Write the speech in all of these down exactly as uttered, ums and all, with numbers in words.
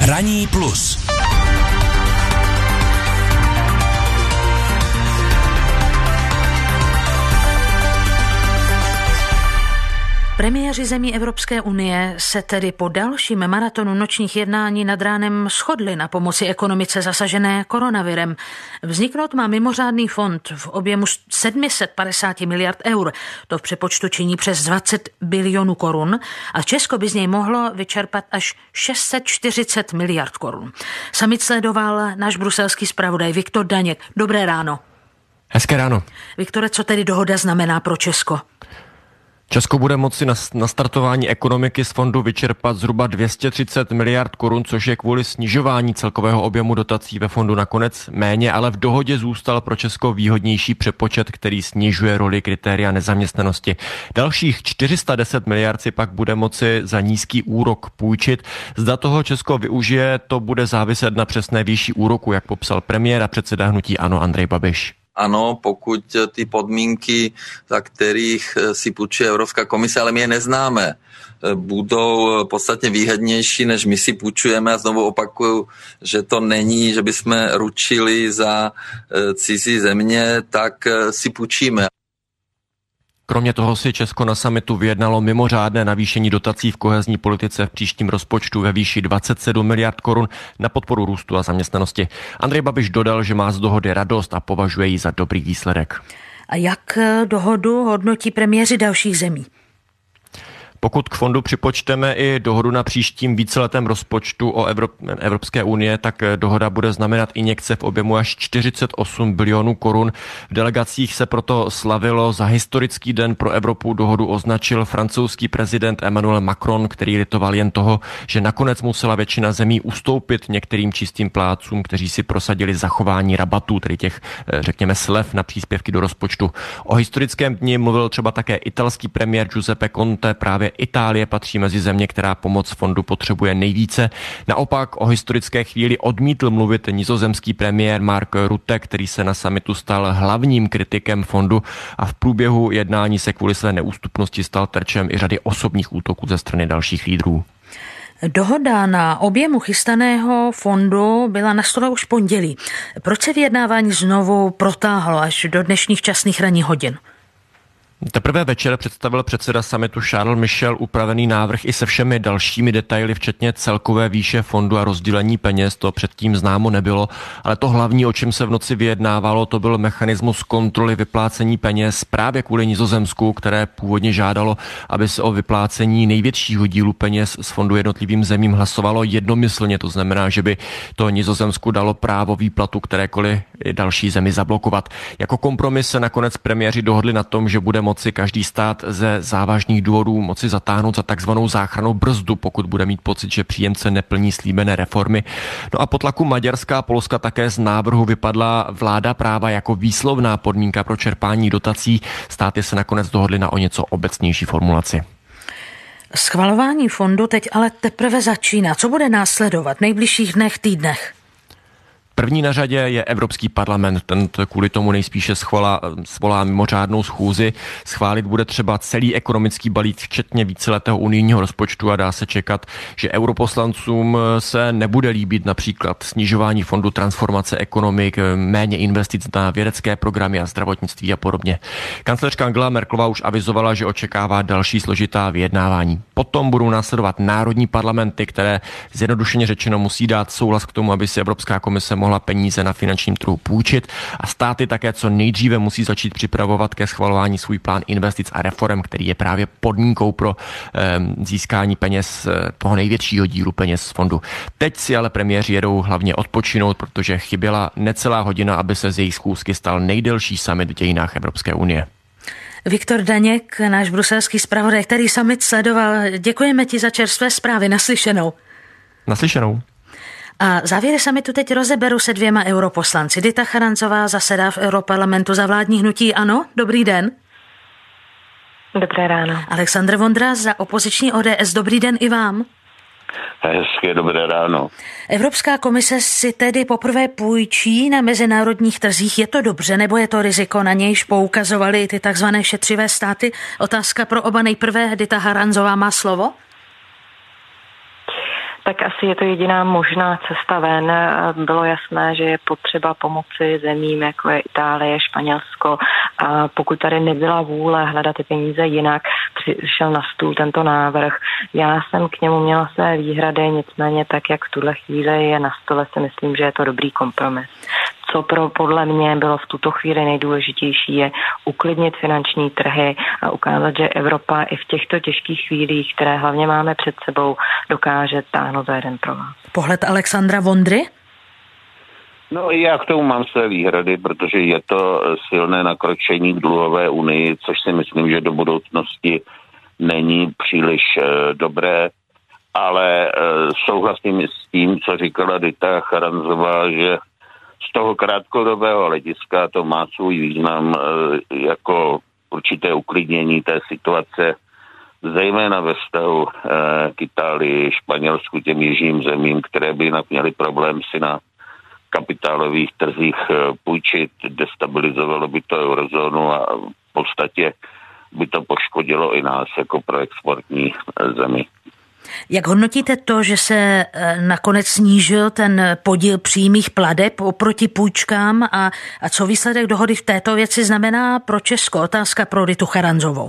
Ranní plus. Premiéři zemí Evropské unie se tedy po dalším maratonu nočních jednání nad ránem shodli na pomoci ekonomice zasažené koronavirem. Vzniknout má mimořádný fond v objemu sedm set padesát miliard eur. To v přepočtu činí přes dvacet bilionů korun a Česko by z něj mohlo vyčerpat až šest set čtyřicet miliard korun. Summit sledoval náš bruselský zpravodaj Viktor Daněk. Dobré ráno. Hezké ráno. Viktore, co tedy dohoda znamená pro Česko? Česko bude moci na startování ekonomiky z fondu vyčerpat zhruba dvě stě třicet miliard korun, což je kvůli snižování celkového objemu dotací ve fondu nakonec méně, ale v dohodě zůstal pro Česko výhodnější přepočet, který snižuje roli kritéria nezaměstnanosti. Dalších čtyři sta deset miliard si pak bude moci za nízký úrok půjčit. Zda toho Česko využije, to bude záviset na přesné výši úroku, jak popsal premiér a předseda hnutí ANO Andrej Babiš. Ano, pokud ty podmínky, za kterých si půjčuje Evropská komise, ale my je neznáme, budou podstatně výhodnější, než my si půjčujeme. A znovu opakuju, že to není, že bychom ručili za cizí země, tak si půjčíme. Kromě toho si Česko na summitu vyjednalo mimořádné navýšení dotací v kohezní politice v příštím rozpočtu ve výši dvacet sedm miliard korun na podporu růstu a zaměstnanosti. Andrej Babiš dodal, že má z dohody radost a považuje ji za dobrý výsledek. A jak dohodu hodnotí premiéři dalších zemí? Pokud k fondu připočteme i dohodu na příštím víceletém rozpočtu o Evropské unie, tak dohoda bude znamenat injekce v objemu až čtyřicet osm bilionů korun. V delegacích se proto slavilo. Za historický den pro Evropu dohodu označil francouzský prezident Emmanuel Macron, který litoval jen toho, že nakonec musela většina zemí ustoupit některým čistým plátcům, kteří si prosadili zachování rabatů, tedy těch, řekněme, slev na příspěvky do rozpočtu. O historickém dni mluvil třeba také italský premiér Giuseppe Conte. Právě Itálie patří mezi země, která pomoc fondu potřebuje nejvíce. Naopak o historické chvíli odmítl mluvit nizozemský premiér Mark Rutte, který se na summitu stal hlavním kritikem fondu a v průběhu jednání se kvůli své neústupnosti stal terčem i řady osobních útoků ze strany dalších lídrů. Dohoda na objemu chystaného fondu byla na stole už pondělí. Proč se vyjednávání znovu protáhlo až do dnešních časných ranních hodin? Teprve večer představil předseda summitu Charles Michel upravený návrh i se všemi dalšími detaily, včetně celkové výše fondu a rozdělení peněz. To předtím známo nebylo, ale to hlavní, o čem se v noci vyjednávalo, to byl mechanismus kontroly vyplácení peněz právě kvůli Nizozemsku, které původně žádalo, aby se o vyplácení největšího dílu peněz z fondu jednotlivým zemím hlasovalo jednomyslně. To znamená, že by to Nizozemsku dalo právo výplatu kterékoliv další zemi zablokovat. Jako kompromis se nakonec premiéři dohodli na tom, že bude moci každý stát ze závažných důvodů moci zatáhnout za takzvanou záchrannou brzdu, pokud bude mít pocit, že příjemce neplní slíbené reformy. No a po tlaku Maďarska a Polska také z návrhu vypadla vláda práva jako výslovná podmínka pro čerpání dotací. Státy se nakonec dohodly na o něco obecnější formulaci. Schvalování fondu teď ale teprve začíná. Co bude následovat v nejbližších dnech, týdnech? První na řadě je Evropský parlament, ten kvůli tomu nejspíše schvala, svolá mimořádnou schůzi. Schválit bude třeba celý ekonomický balík, včetně víceletého unijního rozpočtu a dá se čekat, že europoslancům se nebude líbit například snižování fondu transformace ekonomik, méně investic na vědecké programy a zdravotnictví a podobně. Kancléřka Angela Merkelová už avizovala, že očekává další složitá vyjednávání. Potom budou následovat národní parlamenty, které zjednodušeně řečeno musí dát souhlas k tomu, aby si Evropská komise mohla peníze na finančním trhu půjčit a státy také co nejdříve musí začít připravovat ke schvalování svůj plán investic a reform, který je právě podmínkou pro eh, získání peněz, eh, toho největšího dílu peněz z fondu. Teď si ale premiéři jedou hlavně odpočinout, protože chyběla necelá hodina, aby se z jejich schůzky stal nejdelší summit v dějinách Evropské unie. Viktor Daněk, náš bruselský zpravodaj, který summit sledoval. Děkujeme ti za čerstvé zprávy. Naslyšenou. Naslyšenou. A závěry summitu teď rozeberu se dvěma europoslanci. Dita Charanzová zasedá v Europarlamentu za vládní hnutí ANO. Dobrý den. Dobré ráno. Alexandr Vondra za opoziční O D S. Dobrý den i vám. Hezké dobré ráno. Evropská komise si tedy poprvé půjčí na mezinárodních trzích. Je to dobře, nebo je to riziko, na nějž poukazovaly ty takzvané šetřivé státy? Otázka pro oba nejprve. Dita Charanzová má slovo. Tak asi je to jediná možná cesta ven. Bylo jasné, že je potřeba pomoci zemím, jako je Itálie, Španělsko, a pokud tady nebyla vůle hledat ty peníze jinak, přišel na stůl tento návrh. Já jsem k němu měla své výhrady, nicméně tak, jak v tuhle chvíli je na stole, si myslím, že je to dobrý kompromis. Co pro podle mě bylo v tuto chvíli nejdůležitější, je uklidnit finanční trhy a ukázat, že Evropa i v těchto těžkých chvílích, které hlavně máme před sebou, dokáže táhnout za jeden provaz. Pohled Alexandra Vondry? No i já k tomu mám své výhrady, protože je to silné nakročení k dluhové unii, což si myslím, že do budoucnosti není příliš uh, dobré, ale uh, souhlasím s tím, co říkala Dita Charanzová, že z toho krátkodobého hlediska to má svůj význam uh, jako určité uklidnění té situace, zejména ve vztahu uh, k Itálii, Španělsku, těm jižním zemím, které by jinak měly problém si na kapitálových trzích půjčit, destabilizovalo by to eurozónu a v podstatě by to poškodilo i nás jako pro exportní zemi. Jak hodnotíte to, že se nakonec snížil ten podíl přímých plateb oproti půjčkám a, a co výsledek dohody v této věci znamená pro Česko? Otázka pro Ditu Charanzovou.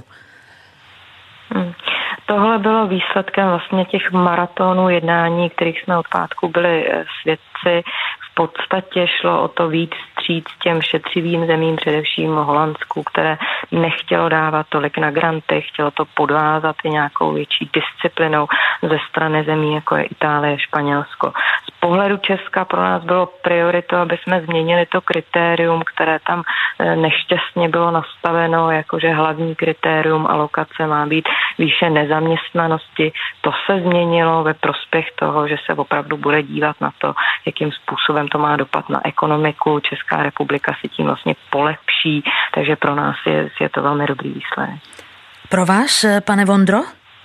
Hmm. Tohle bylo výsledkem vlastně těch maratonů jednání, kterých jsme od pátku byli svědci. V podstatě šlo o to víc vstříc těm šetřivým zemím, především Holandsku, které nechtělo dávat tolik na granty, chtělo to podvázat i nějakou větší disciplinou ze strany zemí, jako je Itálie, Španělsko. Z pohledu Česka pro nás bylo prioritou, aby jsme změnili to kritérium, které tam nešťastně bylo nastaveno, jakože hlavní kritérium alokace má být výše nezaměstnanosti. To se změnilo ve prospěch toho, že se opravdu bude dívat na to, jakým způsobem to má dopad na ekonomiku. Česká republika si tím vlastně polepší, takže pro nás je, je to velmi dobrý výsledek. Pro vás, pane Vondro?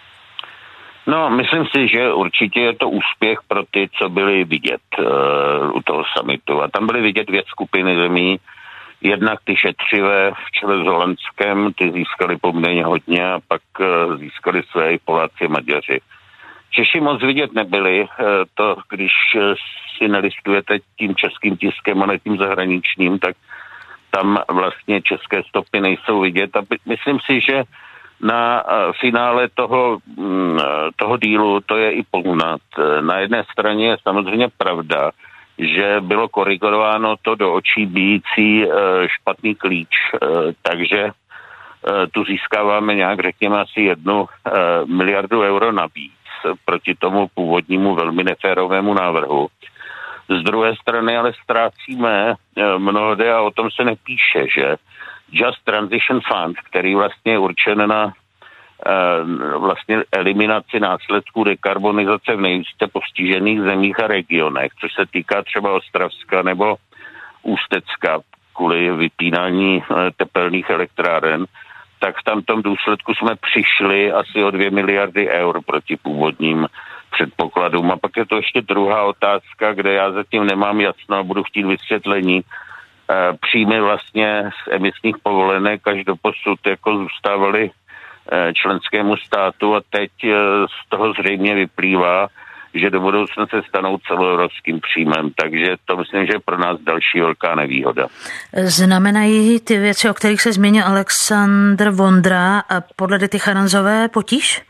No, myslím si, že určitě je to úspěch pro ty, co byli vidět uh, u toho summitu. A tam byly vidět dvě skupiny zemí. Jednak ty šetřivé v čele s Holandskem, ty získali poměrně hodně a pak uh, získali své i Poláci, Maďaři. Češi moc vidět nebyli, uh, to když uh, si nelistujete tím českým tiskem a ne tím zahraničním, tak tam vlastně české stopy nejsou vidět. A myslím si, že na finále toho, toho dílu to je i poznat. Na jedné straně je samozřejmě pravda, že bylo korigováno to do očí bijící špatný klíč, takže tu získáváme nějak, řekněme, asi jednu miliardu euro navíc proti tomu původnímu velmi neférovému návrhu. Z druhé strany ale ztrácíme mnohdy a o tom se nepíše, že Just Transition Fund, který vlastně je určen na uh, vlastně eliminaci následků dekarbonizace v nejvíce postižených zemích a regionech, což se týká třeba Ostravska nebo Ústecka kvůli vypínání uh, tepelných elektráren, tak v tamtom důsledku jsme přišli asi o dvě miliardy eur proti původním předpokladům. A pak je to ještě druhá otázka, kde já zatím nemám jasno a budu chtít vysvětlení. Příjmy vlastně z emisních povolenek až doposud jako zůstávaly členskému státu a teď z toho zřejmě vyplývá, že do budoucna se stanou celoevropským příjmem, takže to myslím, že je pro nás další velká nevýhoda. Znamenají ty věci, o kterých se zmínil Alexandr Vondra, a podle Dity Charanzové potíž?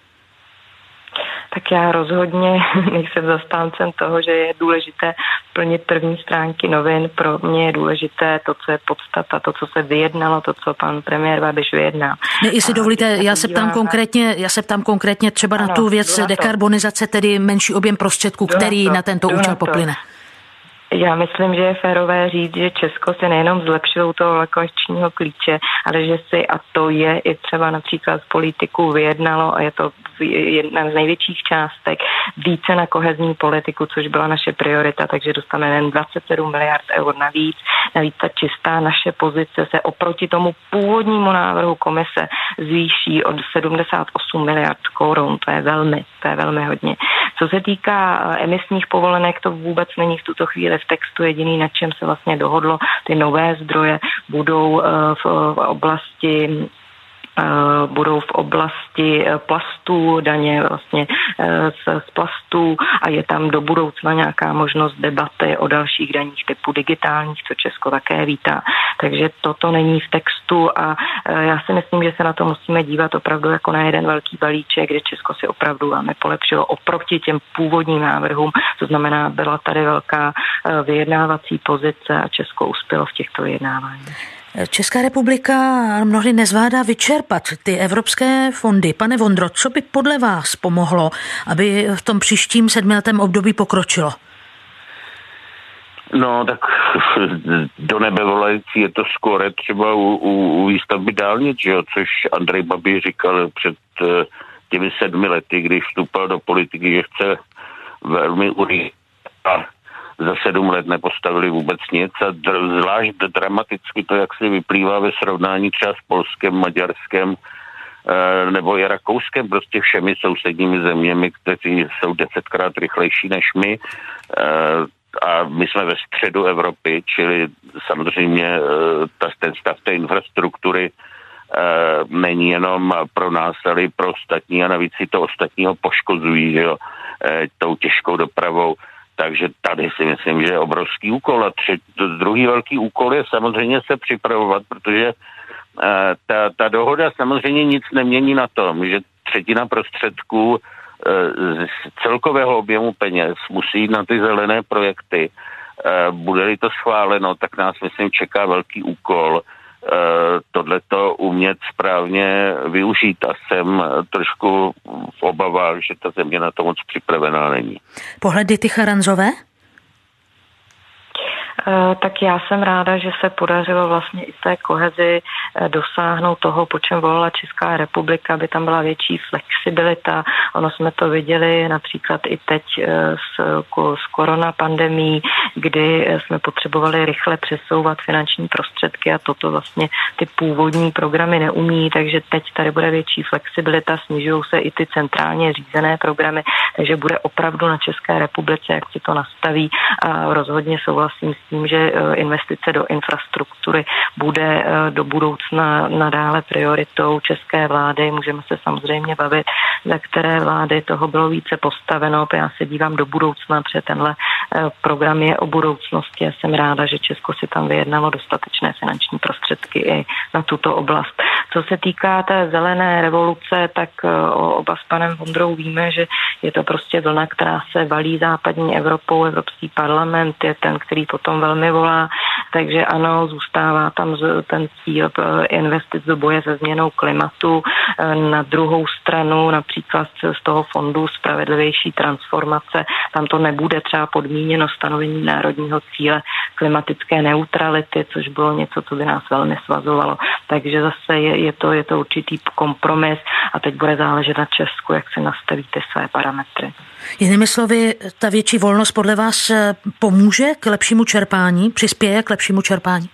Tak já rozhodně nejsem zastáncem toho, že je důležité plnit první stránky novin. Pro mě je důležité to, co je podstata, to, co se vyjednalo, to, co pan premiér Babiš vyjednal. No, jestli dovolíte, já se ptám konkrétně, já se ptám konkrétně třeba ano, na tu věc dekarbonizace, tedy menší objem prostředků, který na, to, na tento účel poplyne. Já myslím, že je férové říct, že Česko se nejenom zlepšilo toho alokačního klíče, ale že si, a to je i třeba například z politiků vyjednalo, a je to jedna z největších částek, více na kohezní politiku, což byla naše priorita, takže dostaneme jen dvacet sedm miliard eur navíc. Navíc ta čistá naše pozice se oproti tomu původnímu návrhu komise zvýší od sedmdesát osm miliard korun. To je velmi, to je velmi hodně. Co se týká emisních povolenek, to vůbec není v tuto chvíli v textu. Jediný, na čem se vlastně dohodlo, ty nové zdroje budou v oblasti budou v oblasti plastů, daně vlastně z, z plastů a je tam do budoucna nějaká možnost debaty o dalších daních typu digitálních, co Česko také vítá. Takže toto není v textu a já si myslím, že se na to musíme dívat opravdu jako na jeden velký balíček, kde Česko si opravdu velmi polepšilo oproti těm původním návrhům. To znamená, byla tady velká vyjednávací pozice a Česko uspělo v těchto vyjednáváních. Česká republika mnohdy nezvládá vyčerpat ty evropské fondy. Pane Vondro, co by podle vás pomohlo, aby v tom příštím sedmiletém období pokročilo? No, tak do nebe volající je to skoro třeba u, u, u výstavby dálnic, že jo, což Andrej Babiš říkal před těmi sedmi lety, když vstoupil do politiky, že chce velmi urychlit a za sedm let nepostavili vůbec nic a dr- zvlášť dramaticky to, jak si vyplývá ve srovnání třeba s Polskem, Maďarskem e, nebo i Rakouskem, prostě všemi sousedními zeměmi, kteří jsou desetkrát rychlejší než my e, a my jsme ve středu Evropy, čili samozřejmě e, ta, ten stav té infrastruktury e, není jenom pro nás, ale i pro ostatní a navíc si to ostatního poškozují, že jo, e, tou těžkou dopravou. Takže tady si myslím, že je obrovský úkol. A tři, druhý velký úkol je samozřejmě se připravovat, protože uh, ta, ta dohoda samozřejmě nic nemění na tom, že třetina prostředků uh, z celkového objemu peněz musí jít na ty zelené projekty. Uh, bude-li to schváleno, tak nás, myslím, čeká velký úkol tohleto umět správně využít a jsem trošku v obavách, že ta země na to moc připravená není. Pohled Dity Charanzové? Tak já jsem ráda, že se podařilo vlastně i té kohezi dosáhnout toho, po čem volala Česká republika, aby tam byla větší flexibilita. Ono jsme to viděli například i teď s, s koronapandemí, kdy jsme potřebovali rychle přesouvat finanční prostředky a toto vlastně ty původní programy neumí, takže teď tady bude větší flexibilita, snižují se i ty centrálně řízené programy, takže bude opravdu na České republice, jak si to nastaví a rozhodně souhlasím s tím, že investice do infrastruktury bude do budoucna nadále prioritou české vlády. Můžeme se samozřejmě bavit, za které vlády toho bylo více postaveno. Já se dívám do budoucna, protože tenhle program je o budoucnosti. Já jsem ráda, že Česko si tam vyjednalo dostatečné finanční prostředky i na tuto oblast. Co se týká té zelené revoluce, tak oba s panem Vondrou víme, že je to prostě vlna, která se valí západní Evropou. Evropský parlament je ten, který potom velmi volá, takže ano, zůstává tam ten cíl investic do boje se změnou klimatu. Na druhou stranu například z toho fondu spravedlivější transformace, tam to nebude třeba podmíněno stanovení národního cíle klimatické neutrality, což bylo něco, co by nás velmi svazovalo. Takže zase je, je, to, je to určitý kompromis a teď bude záležet na Česku, jak se nastaví ty své parametry. Jinými slovy, ta větší volnost podle vás pomůže k lepšímu čerpání, přispěje k lepšímu čerpání?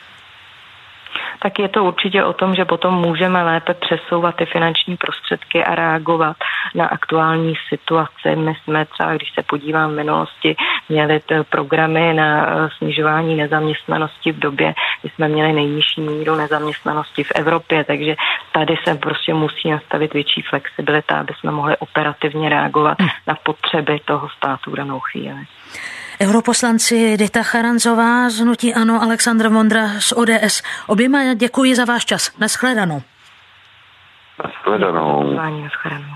Tak je to určitě o tom, že potom můžeme lépe přesouvat ty finanční prostředky a reagovat na aktuální situaci. My jsme třeba, když se podívám v minulosti, měli programy na snižování nezaměstnanosti v době, kdy jsme měli nejnižší míru nezaměstnanosti v Evropě, takže tady se prostě musí nastavit větší flexibilita, aby jsme mohli operativně reagovat na potřeby toho státu v danou chvíli. Europoslanci Dita Charanzová z hnutí ANO, Alexandr Vondra z O D S. Oběma děkuji za váš čas. Nashledanou. Nashledanou. Nashledanou.